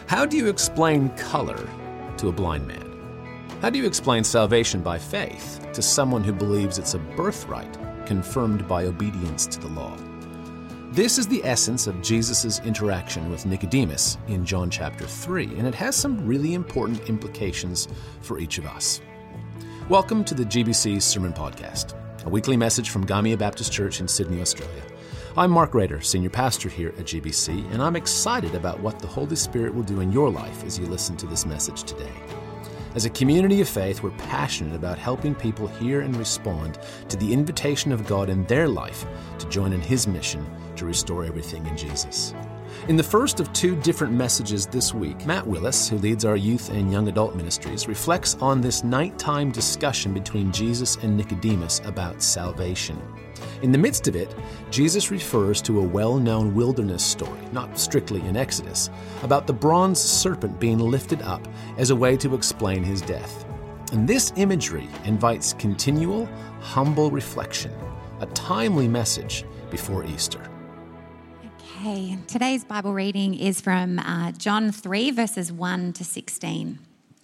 How do you explain color to a blind man? How do you explain salvation by faith to someone who believes it's a birthright confirmed by obedience to the law? This is the essence of Jesus' interaction with Nicodemus in John chapter 3, and it has some really important implications for each of us. Welcome to the GBC Sermon Podcast, a weekly message from Gamia Baptist Church in Sydney, Australia. I'm Mark Rader, Senior Pastor here at GBC, and I'm excited about what the Holy Spirit will do in your life as you listen to this message today. As a community of faith, we're passionate about helping people hear and respond to the invitation of God in their life to join in His mission to restore everything in Jesus. In the first of two different messages this week, Matt Willis, who leads our youth and young adult ministries, reflects on this nighttime discussion between Jesus and Nicodemus about salvation. In the midst of it, Jesus refers to a well-known wilderness story, not strictly in Exodus, about the bronze serpent being lifted up as a way to explain his death. And this imagery invites continual, humble reflection, a timely message before Easter. Okay, today's Bible reading is from John 3, verses 1 to 16.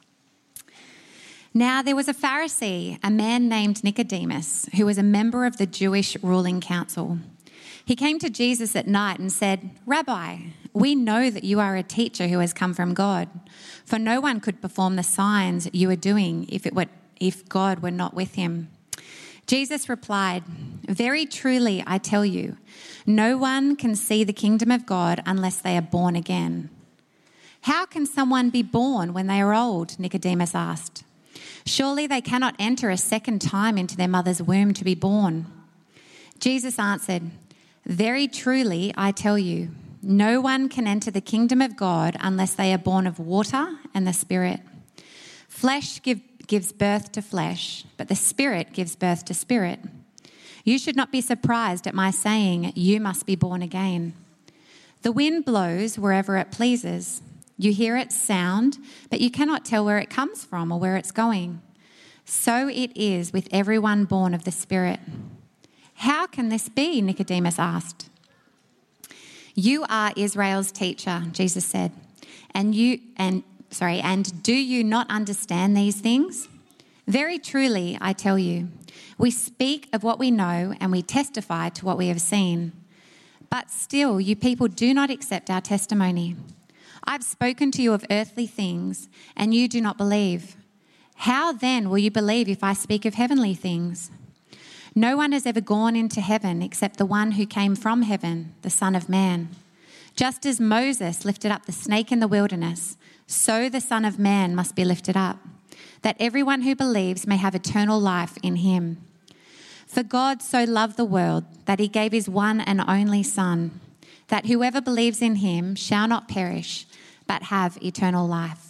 Now there was a Pharisee, a man named Nicodemus, who was a member of the Jewish ruling council. He came to Jesus at night and said, "Rabbi, we know that you are a teacher who has come from God, for no one could perform the signs you are doing if God were not with him." Jesus replied, "Very truly I tell you, no one can see the kingdom of God unless they are born again." "How can someone be born when they are old?" Nicodemus asked. "Surely they cannot enter a second time into their mother's womb to be born." Jesus answered, "Very truly I tell you, no one can enter the kingdom of God unless they are born of water and the Spirit. Flesh gives birth to flesh, but the Spirit gives birth to spirit. You should not be surprised at my saying, 'You must be born again.' The wind blows wherever it pleases. You hear its sound, but you cannot tell where it comes from or where it's going. So it is with everyone born of the Spirit." "How can this be?" Nicodemus asked. "You are Israel's teacher," Jesus said, and do you not understand these things? Very truly, I tell you, we speak of what we know and we testify to what we have seen. But still, you people do not accept our testimony. I've spoken to you of earthly things, and you do not believe. How then will you believe if I speak of heavenly things? No one has ever gone into heaven except the one who came from heaven, the Son of Man. Just as Moses lifted up the snake in the wilderness, so the Son of Man must be lifted up, that everyone who believes may have eternal life in him. For God so loved the world that he gave his one and only Son, that whoever believes in him shall not perish, but have eternal life."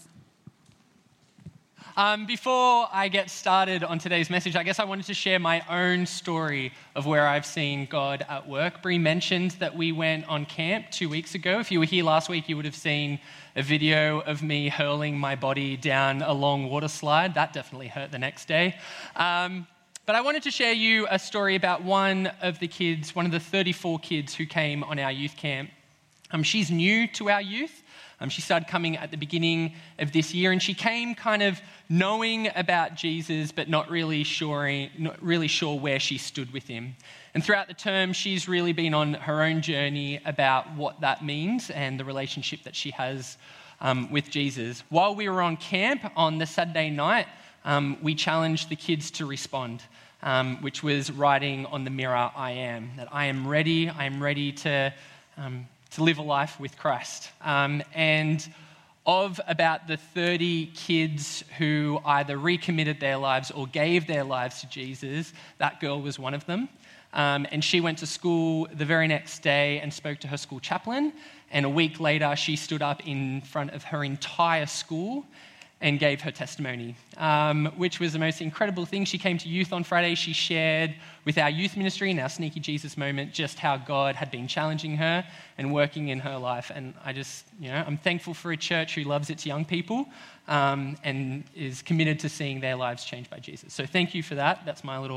Before I get started on today's message, I guess I wanted to share my own story of where I've seen God at work. Bree mentioned that we went on camp 2 weeks ago. If you were here last week, you would have seen a video of me hurling my body down a long water slide. That definitely hurt the next day. But I wanted to share you a story about one of the 34 kids who came on our youth camp. She's new to our youth. She started coming at the beginning of this year, and she came kind of knowing about Jesus, but not really sure where she stood with him. And throughout the term, she's really been on her own journey about what that means and the relationship that she has with Jesus. While we were on camp on the Saturday night, we challenged the kids to respond, which was writing on the mirror, "I am," that I am ready to live a life with Christ. And of about the 30 kids who either recommitted their lives or gave their lives to Jesus, that girl was one of them. And she went to school the very next day and spoke to her school chaplain. And a week later, she stood up in front of her entire school and gave her testimony, which was the most incredible thing. She came to youth on Friday. She shared with our youth ministry in our Sneaky Jesus moment just how God had been challenging her and working in her life. And I'm thankful for a church who loves its young people and is committed to seeing their lives changed by Jesus. So thank you for that. That's my little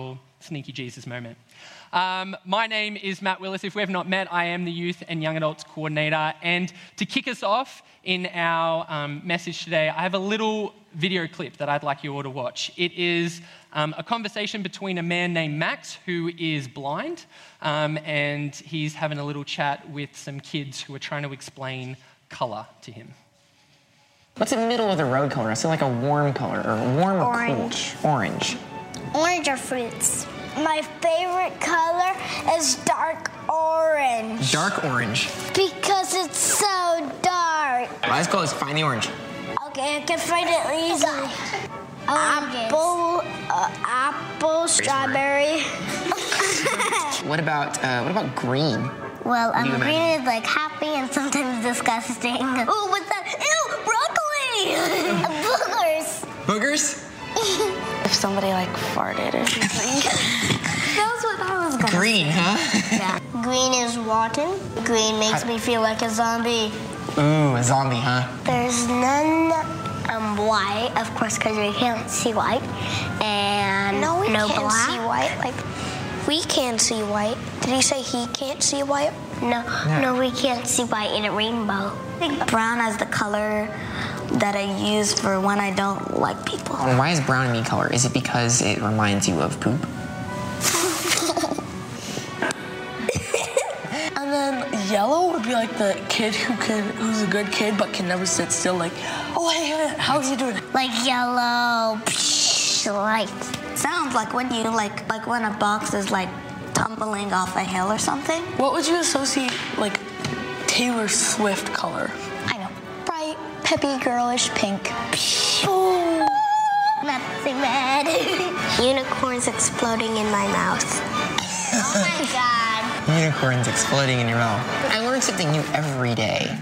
sneaky Jesus moment. My name is Matt Willis. If we have not met, I am the Youth and Young Adults Coordinator. And to kick us off in our message today, I have a little video clip that I'd like you all to watch. It is a conversation between a man named Max, who is blind, and he's having a little chat with some kids who are trying to explain colour to him. What's a middle of the road color? I feel like a warm color, or warm or Orange. cool? Orange. Orange are fruits. My favorite color is dark orange. Dark orange. Because it's so dark. Let's go, let's find the orange. Okay, I can find it easily. Apple, strawberry. What about green? Well, do you green is like happy and sometimes disgusting. Oh, what's that? Ew, broccoli! Boogers. Boogers? If somebody like farted or something. That's what I was gonna Green, say. huh? Yeah. Green is rotten. Green makes me feel like a zombie. Ooh, a zombie, huh? There's none white, of course, because we can't see white. And no black. See white. Like, we can see white. Did he say he can't see white? No, we can't see white in a rainbow. I think brown is the color that I use for when I don't like people. And why is brown a me color? Is it because it reminds you of poop? And then yellow would be like the kid who's a good kid but can never sit still. Like, oh hey, how's you doing? Like yellow, light. Sounds like when you like when a box is like tumbling off a hill or something. What would you associate like Taylor Swift color? I know. Bright, peppy, girlish pink. Ooh, nothing bad. Unicorns exploding in my mouth. Oh my God. Unicorns exploding in your mouth. I learn something new every day.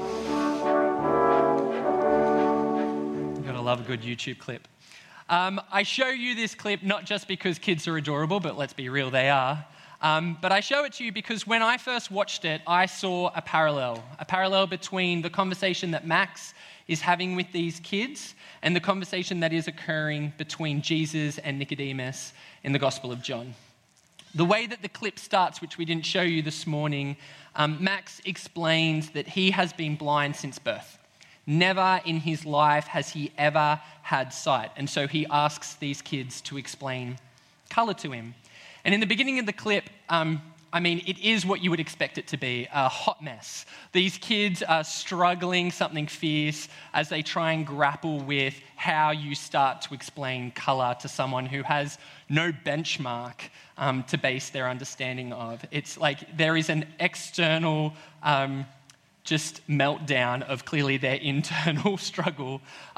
You've got to love a good YouTube clip. I show you this clip not just because kids are adorable, but let's be real, they are. But I show it to you because when I first watched it, I saw a parallel between the conversation that Max is having with these kids and the conversation that is occurring between Jesus and Nicodemus in the Gospel of John. The way that the clip starts, which we didn't show you this morning, Max explains that he has been blind since birth. Never in his life has he ever had sight. And so he asks these kids to explain colour to him. And in the beginning of the clip, it is what you would expect it to be, a hot mess. These kids are struggling something fierce as they try and grapple with how you start to explain colour to someone who has no benchmark to base their understanding of. It's like there is an external just meltdown of clearly their internal struggle.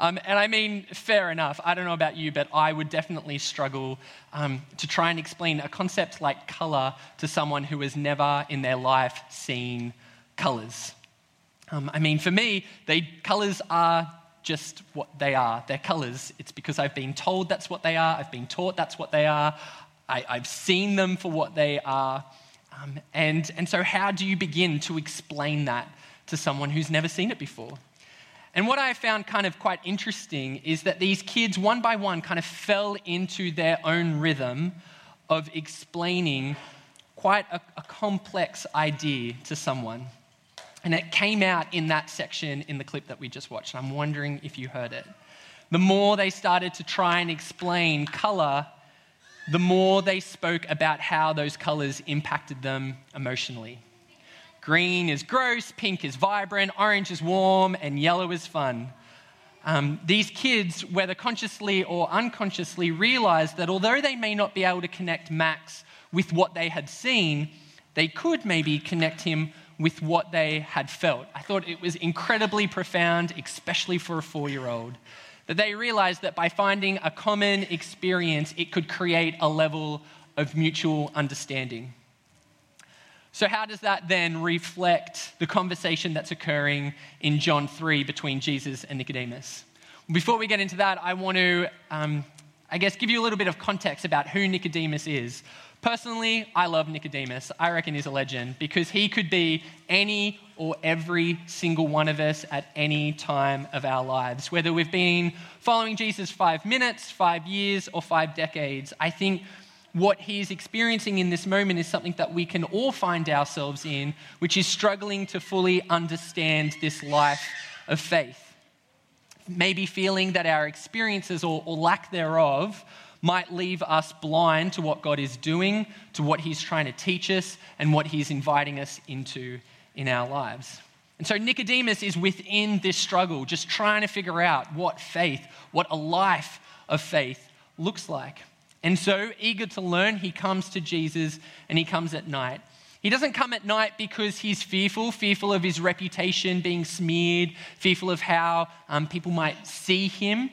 Fair enough. I don't know about you, but I would definitely struggle to try and explain a concept like colour to someone who has never in their life seen colours. For me, colours are just what they are. They're colours. It's because I've been told that's what they are. I've been taught that's what they are. I've seen them for what they are. And so how do you begin to explain that to someone who's never seen it before? And what I found kind of quite interesting is that these kids, one by one, kind of fell into their own rhythm of explaining quite a complex idea to someone. And it came out in that section in the clip that we just watched. I'm wondering if you heard it. The more they started to try and explain colour, the more they spoke about how those colours impacted them emotionally. Green is gross, pink is vibrant, orange is warm, and yellow is fun. These kids, whether consciously or unconsciously, realised that although they may not be able to connect Max with what they had seen, they could maybe connect him with what they had felt. I thought it was incredibly profound, especially for a 4-year-old, that they realised that by finding a common experience, it could create a level of mutual understanding. So how does that then reflect the conversation that's occurring in John 3 between Jesus and Nicodemus? Before we get into that, I want to, give you a little bit of context about who Nicodemus is. Personally, I love Nicodemus. I reckon he's a legend because he could be any or every single one of us at any time of our lives. Whether we've been following Jesus 5 minutes, 5 years, or 5 decades, I think what he is experiencing in this moment is something that we can all find ourselves in, which is struggling to fully understand this life of faith. Maybe feeling that our experiences or lack thereof might leave us blind to what God is doing, to what he's trying to teach us, and what he's inviting us into in our lives. And so Nicodemus is within this struggle, just trying to figure out what faith, what a life of faith looks like. And so, eager to learn, he comes to Jesus, and he comes at night. He doesn't come at night because he's fearful of his reputation being smeared, fearful of how people might see him.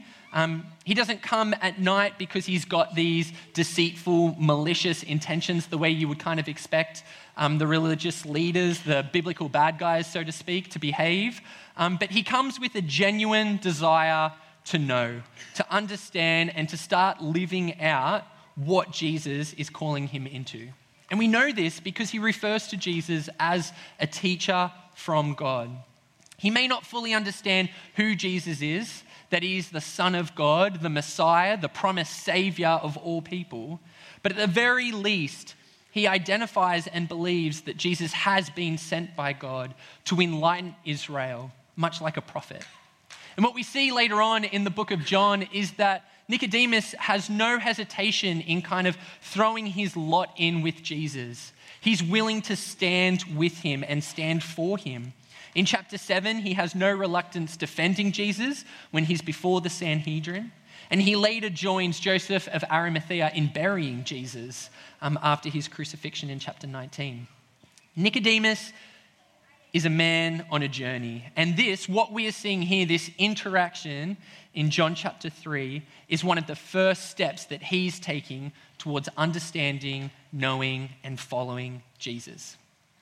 He doesn't come at night because he's got these deceitful, malicious intentions, the way you would kind of expect the religious leaders, the biblical bad guys, so to speak, to behave. But he comes with a genuine desire to know, to understand, and to start living out what Jesus is calling him into. And we know this because he refers to Jesus as a teacher from God. He may not fully understand who Jesus is, that he is the Son of God, the Messiah, the promised Savior of all people, but at the very least, he identifies and believes that Jesus has been sent by God to enlighten Israel, much like a prophet. And what we see later on in the book of John is that Nicodemus has no hesitation in kind of throwing his lot in with Jesus. He's willing to stand with him and stand for him. In chapter 7, he has no reluctance defending Jesus when he's before the Sanhedrin. And he later joins Joseph of Arimathea in burying Jesus after his crucifixion in chapter 19. Nicodemus is a man on a journey. And this, what we are seeing here, this interaction in John chapter 3, is one of the first steps that he's taking towards understanding, knowing, and following Jesus.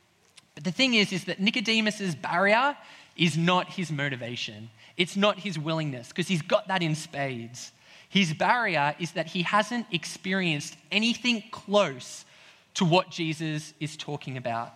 But the thing is that Nicodemus's barrier is not his motivation. It's not his willingness, because he's got that in spades. His barrier is that he hasn't experienced anything close to what Jesus is talking about.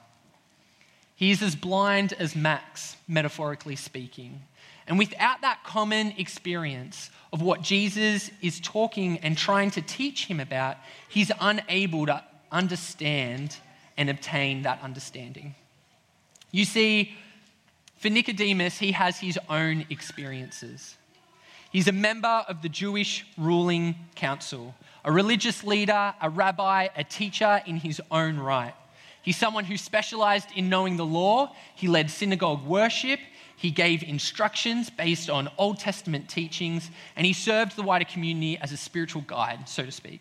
He is as blind as Max, metaphorically speaking. And without that common experience of what Jesus is talking and trying to teach him about, he's unable to understand and obtain that understanding. You see, for Nicodemus, he has his own experiences. He's a member of the Jewish ruling council, a religious leader, a rabbi, a teacher in his own right. He's someone who specialized in knowing the law. He led synagogue worship. He gave instructions based on Old Testament teachings, and he served the wider community as a spiritual guide, so to speak.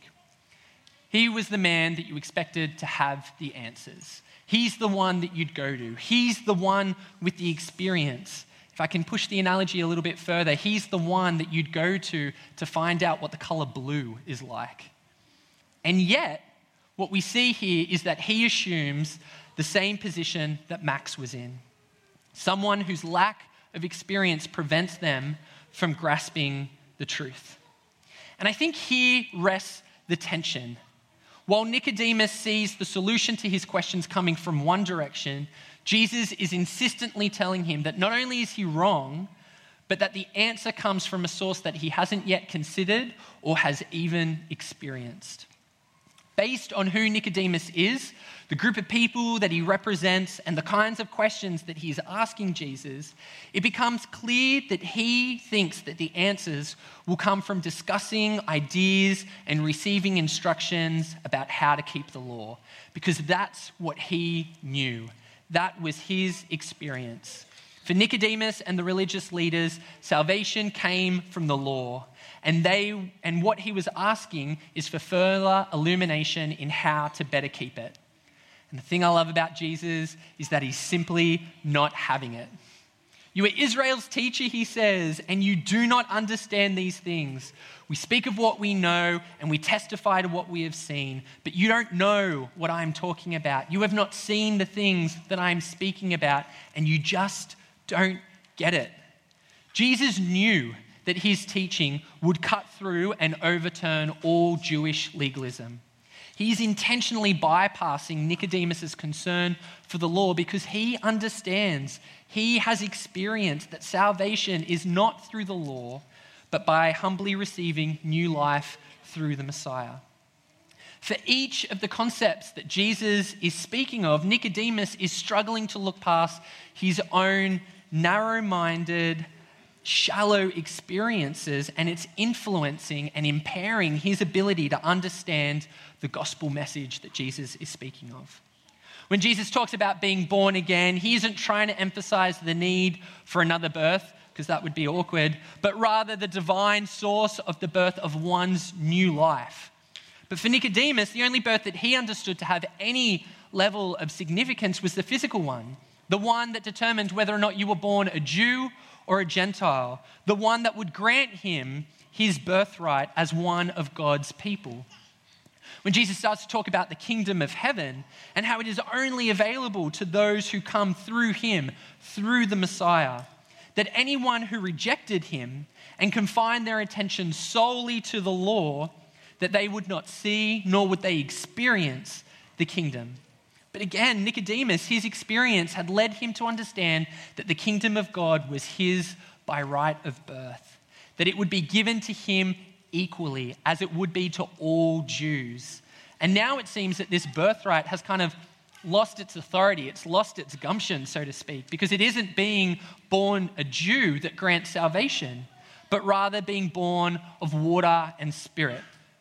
He was the man that you expected to have the answers. He's the one that you'd go to. He's the one with the experience. If I can push the analogy a little bit further, he's the one that you'd go to find out what the color blue is like. And yet, what we see here is that he assumes the same position that Max was in. Someone whose lack of experience prevents them from grasping the truth. And I think here rests the tension. While Nicodemus sees the solution to his questions coming from one direction, Jesus is insistently telling him that not only is he wrong, but that the answer comes from a source that he hasn't yet considered or has even experienced. Based on who Nicodemus is, the group of people that he represents, and the kinds of questions that he's asking Jesus, it becomes clear that he thinks that the answers will come from discussing ideas and receiving instructions about how to keep the law, because that's what he knew. That was his experience. For Nicodemus and the religious leaders, salvation came from the law. And what he was asking is for further illumination in how to better keep it. And the thing I love about Jesus is that he's simply not having it. You are Israel's teacher, he says, and you do not understand these things. We speak of what we know and we testify to what we have seen, but you don't know what I'm talking about. You have not seen the things that I'm speaking about, and you just don't get it. Jesus knew that his teaching would cut through and overturn all Jewish legalism. He's intentionally bypassing Nicodemus's concern for the law because he understands, he has experienced that salvation is not through the law, but by humbly receiving new life through the Messiah. For each of the concepts that Jesus is speaking of, Nicodemus is struggling to look past his own narrow-minded, shallow experiences, and it's influencing and impairing his ability to understand the gospel message that Jesus is speaking of. When Jesus talks about being born again, he isn't trying to emphasize the need for another birth, because that would be awkward, but rather the divine source of the birth of one's new life. But for Nicodemus, the only birth that he understood to have any level of significance was the physical one, the one that determined whether or not you were born a Jew or a Gentile, the one that would grant him his birthright as one of God's people. When Jesus starts to talk about the kingdom of heaven and how it is only available to those who come through him, through the Messiah, that anyone who rejected him and confined their attention solely to the law, that they would not see nor would they experience the kingdom. But again, Nicodemus, his experience had led him to understand that the kingdom of God was his by right of birth, that it would be given to him equally as it would be to all Jews. And now it seems that this birthright has kind of lost its authority, it's lost its gumption, so to speak, because it isn't being born a Jew that grants salvation, but rather being born of water and spirit.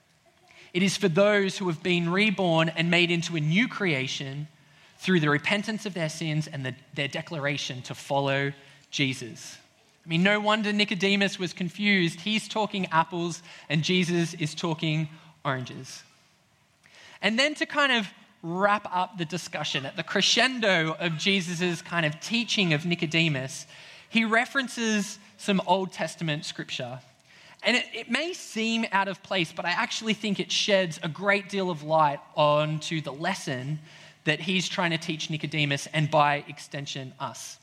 It is for those who have been reborn and made into a new creation through the repentance of their sins and their declaration to follow Jesus. I mean, no wonder Nicodemus was confused. He's talking apples and Jesus is talking oranges. And then to kind of wrap up the discussion at the crescendo of Jesus' kind of teaching of Nicodemus, he references some Old Testament scripture. And it may seem out of place, but I actually think it sheds a great deal of light onto the lesson that he's trying to teach Nicodemus and by extension us.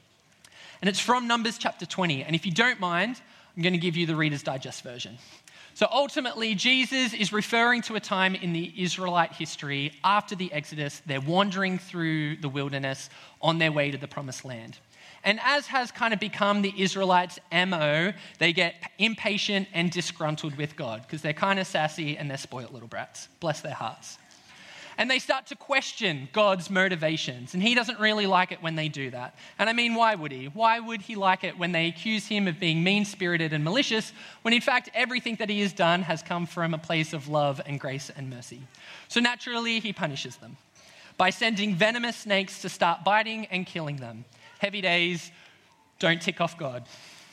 And it's from Numbers chapter 20. And if you don't mind, I'm going to give you the Reader's Digest version. So ultimately, Jesus is referring to a time in the Israelite history after the Exodus. They're wandering through the wilderness on their way to the promised land. And as has kind of become the Israelites' MO, they get impatient and disgruntled with God because they're kind of sassy and they're spoiled little brats. Bless their hearts. And they start to question God's motivations. And he doesn't really like it when they do that. And I mean, why would he? Why would he like it when they accuse him of being mean-spirited and malicious, when in fact everything that he has done has come from a place of love and grace and mercy? So naturally, he punishes them by sending venomous snakes to start biting and killing them. Heavy days, don't tick off God.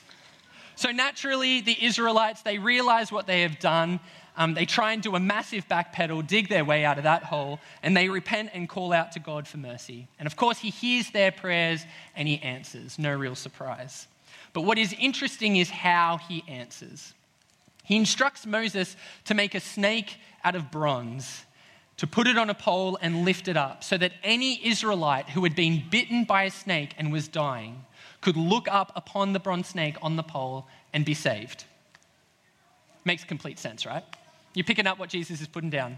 So naturally, the Israelites, they realize what they have done. They try and do a massive backpedal, dig their way out of that hole, and they repent and call out to God for mercy. And of course, he hears their prayers and he answers. No real surprise. But what is interesting is how he answers. He instructs Moses to make a snake out of bronze, to put it on a pole and lift it up so that any Israelite who had been bitten by a snake and was dying could look up upon the bronze snake on the pole and be saved. Makes complete sense, right? You're picking up what Jesus is putting down?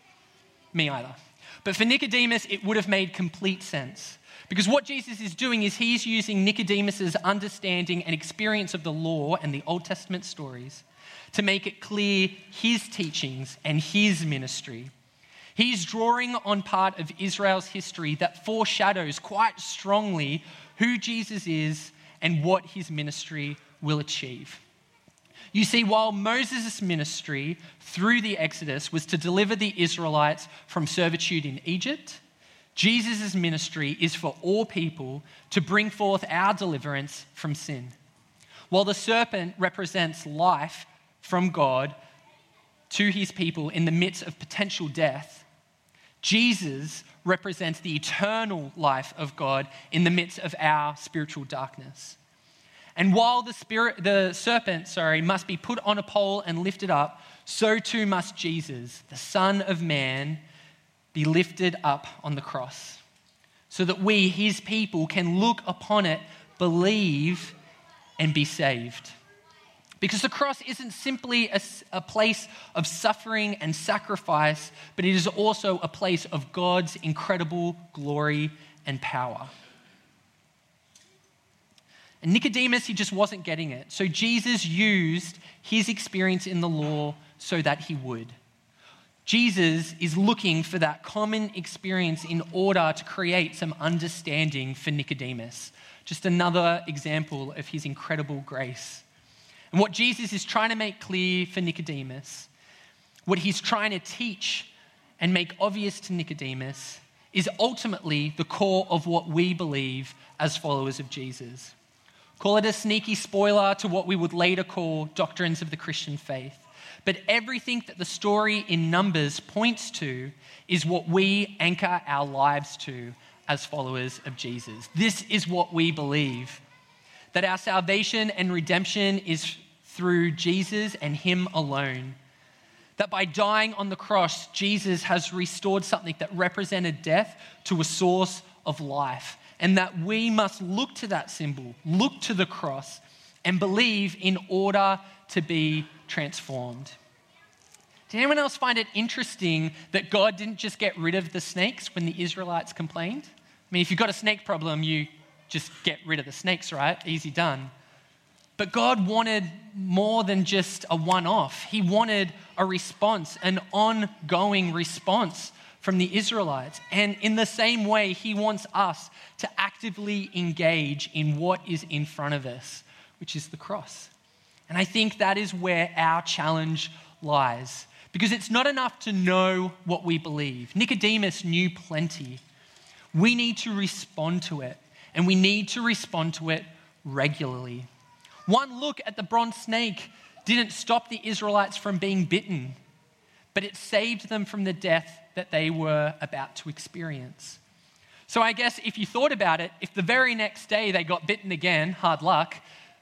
Me either. But for Nicodemus, it would have made complete sense. Because what Jesus is doing is he's using Nicodemus's understanding and experience of the law and the Old Testament stories to make it clear his teachings and his ministry. He's drawing on part of Israel's history that foreshadows quite strongly who Jesus is and what his ministry will achieve. You see, while Moses' ministry through the Exodus was to deliver the Israelites from servitude in Egypt, Jesus' ministry is for all people to bring forth our deliverance from sin. While the serpent represents life from God to his people in the midst of potential death, Jesus represents the eternal life of God in the midst of our spiritual darkness. And while the serpent must be put on a pole and lifted up, so too must Jesus, the Son of Man, be lifted up on the cross, so that we, his people, can look upon it, believe, and be saved. Because the cross isn't simply a place of suffering and sacrifice, but it is also a place of God's incredible glory and power. And Nicodemus, he just wasn't getting it. So Jesus used his experience in the law so that he would. Jesus is looking for that common experience in order to create some understanding for Nicodemus. Just another example of his incredible grace. And what Jesus is trying to make clear for Nicodemus, what he's trying to teach and make obvious to Nicodemus, is ultimately the core of what we believe as followers of Jesus. Call it a sneaky spoiler to what we would later call doctrines of the Christian faith. But everything that the story in Numbers points to is what we anchor our lives to as followers of Jesus. This is what we believe, that our salvation and redemption is through Jesus and him alone. That by dying on the cross, Jesus has restored something that represented death to a source of life. And that we must look to that symbol, look to the cross, and believe in order to be transformed. Did anyone else find it interesting that God didn't just get rid of the snakes when the Israelites complained? I mean, if you've got a snake problem, you just get rid of the snakes, right? Easy done. But God wanted more than just a one-off. He wanted a response, an ongoing response from the Israelites. And in the same way, he wants us to actively engage in what is in front of us, which is the cross. And I think that is where our challenge lies. Because it's not enough to know what we believe. Nicodemus knew plenty. We need to respond to it, and we need to respond to it regularly. One look at the bronze snake didn't stop the Israelites from being bitten, but it saved them from the death that they were about to experience. So I guess if you thought about it, if the very next day they got bitten again, hard luck,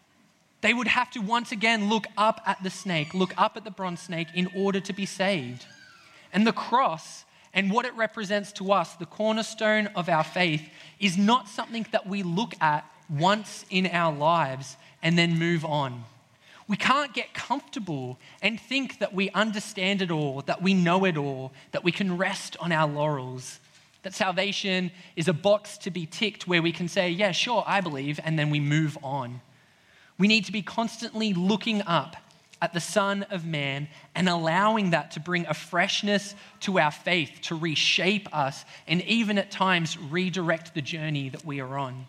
they would have to once again look up at the snake, look up at the bronze snake in order to be saved. And the cross and what it represents to us, the cornerstone of our faith, is not something that we look at once in our lives and then move on. We can't get comfortable and think that we understand it all, that we know it all, that we can rest on our laurels, that salvation is a box to be ticked where we can say, yeah, sure, I believe, and then we move on. We need to be constantly looking up at the Son of Man and allowing that to bring a freshness to our faith, to reshape us, and even at times redirect the journey that we are on.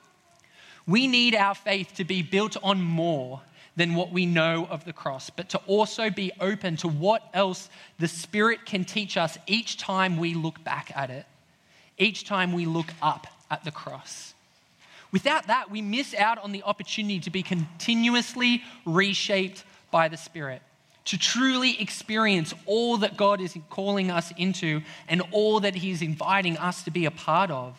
We need our faith to be built on more than what we know of the cross, but to also be open to what else the Spirit can teach us each time we look back at it, each time we look up at the cross. Without that, we miss out on the opportunity to be continuously reshaped by the Spirit, to truly experience all that God is calling us into and all that He's inviting us to be a part of.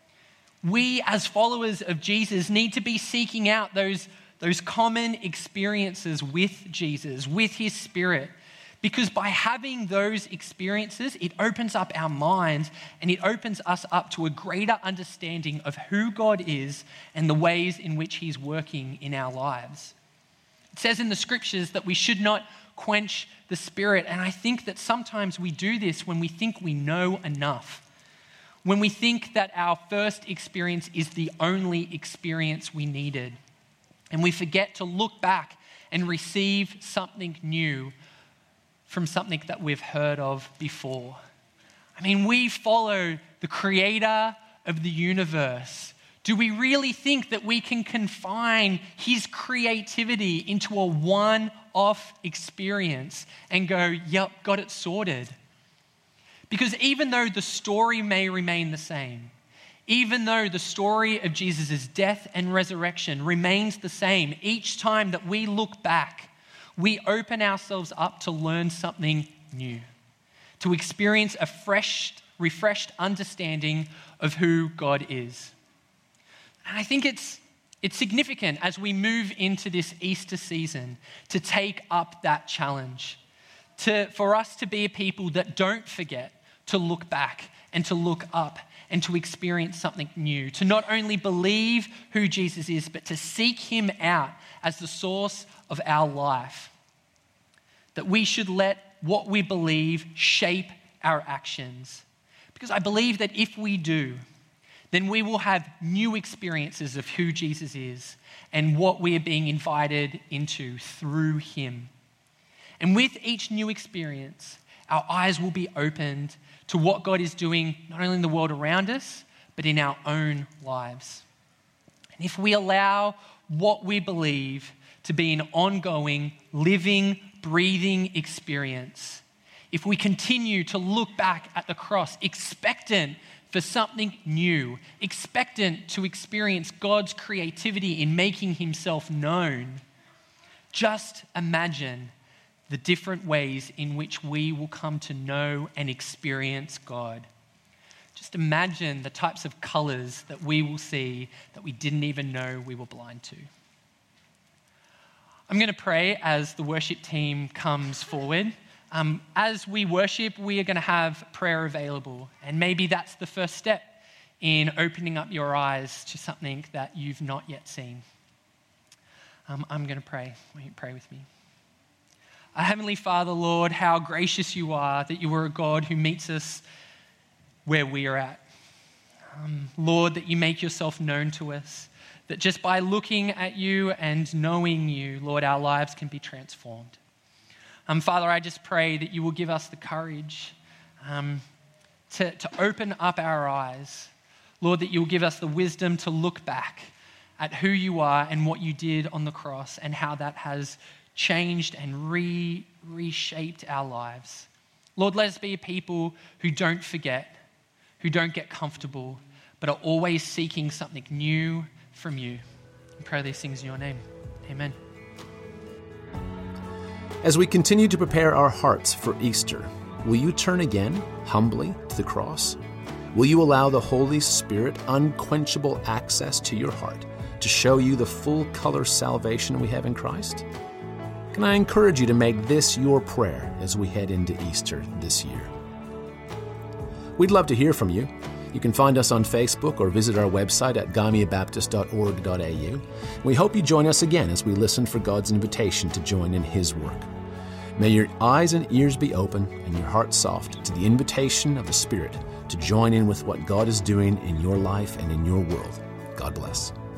We, as followers of Jesus, need to be seeking out those common experiences with Jesus, with His Spirit, because by having those experiences, it opens up our minds and it opens us up to a greater understanding of who God is and the ways in which He's working in our lives. It says in the scriptures that we should not quench the Spirit, and I think that sometimes we do this when we think we know enough, when we think that our first experience is the only experience we needed, and we forget to look back and receive something new from something that we've heard of before. I mean, we follow the creator of the universe. Do we really think that we can confine His creativity into a one-off experience and go, yep, got it sorted? Because even though the story may remain the same, even though the story of Jesus' death and resurrection remains the same, each time that we look back, we open ourselves up to learn something new, to experience a refreshed understanding of who God is. And I think it's significant as we move into this Easter season to take up that challenge, for us to be a people that don't forget to look back and to look up and to experience something new, to not only believe who Jesus is, but to seek Him out as the source of our life. That we should let what we believe shape our actions. Because I believe that if we do, then we will have new experiences of who Jesus is and what we are being invited into through Him. And with each new experience, Our eyes will be opened to what God is doing, not only in the world around us, but in our own lives. And if we allow what we believe to be an ongoing, living, breathing experience, if we continue to look back at the cross, expectant for something new, expectant to experience God's creativity in making himself known, just imagine the different ways in which we will come to know and experience God. Just imagine the types of colors that we will see that we didn't even know we were blind to. I'm going to pray as the worship team comes forward. As we worship, we are going to have prayer available. And maybe that's the first step in opening up your eyes to something that you've not yet seen. I'm going to pray. Will you pray with me? Our Heavenly Father, Lord, how gracious you are that you are a God who meets us where we are at. Lord, that you make yourself known to us, that just by looking at you and knowing you, Lord, our lives can be transformed. Father, I just pray that you will give us the courage to open up our eyes. Lord, that you'll give us the wisdom to look back at who you are and what you did on the cross and how that has changed and reshaped our lives. Lord, let us be a people who don't forget, who don't get comfortable, but are always seeking something new from you. I pray these things in your name. Amen. As we continue to prepare our hearts for Easter, will you turn again humbly to the cross? Will you allow the Holy Spirit unquenchable access to your heart to show you the full color salvation we have in Christ? Can I encourage you to make this your prayer as we head into Easter this year? We'd love to hear from you. You can find us on Facebook or visit our website at gamiabaptist.org.au. We hope you join us again as we listen for God's invitation to join in His work. May your eyes and ears be open and your heart soft to the invitation of the Spirit to join in with what God is doing in your life and in your world. God bless.